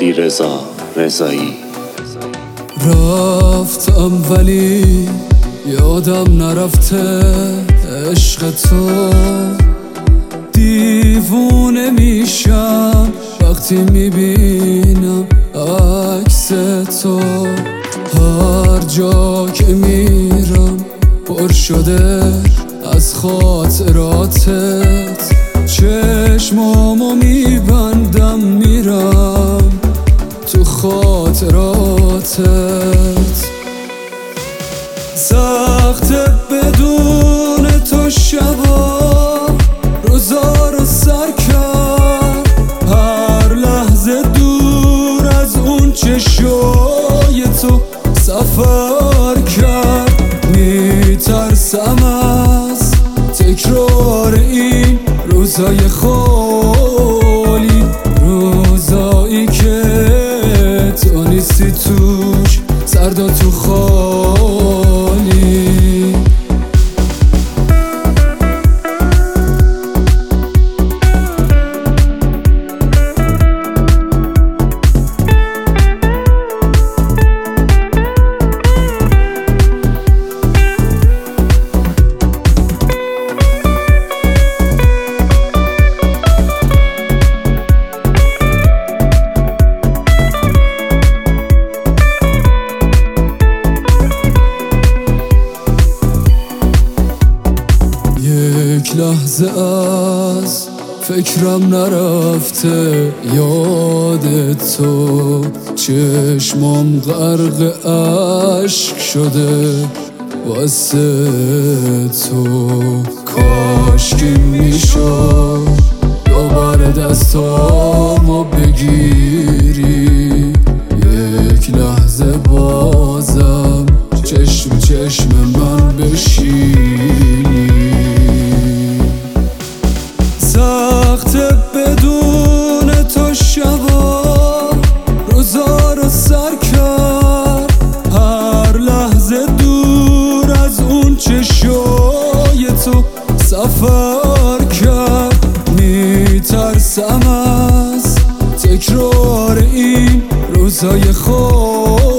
علیرضا رضایی. رفتم ولی یادم نرفته عشق تو، دیوونه میشم وقتی میبینم عکس تو. هر جا که میرم پر شده از خاطراتت، چشمامو میبندم میرم تو خاطراتت. سخته بدون تو شبا روزا رو سر کرد، هر لحظه دور از اون چشای تو سفر کرد. میترسم از تکرار این روزای خالی، روزایی که تو نیستی توش سردا تو خالی. یک لحظه از فکرم نرفته یاد تو، چشمام غرق اشک شده واسه تو. کاش که میشد دوباره دستامو بگیری، یک لحظه بازم چشم چشم من بشینی. سخته بدون تو شبا روزا رو سر کرد، هر لحظه دور از اون چشای تو سفر کرد. میترسم از تکرار این روزای خالی،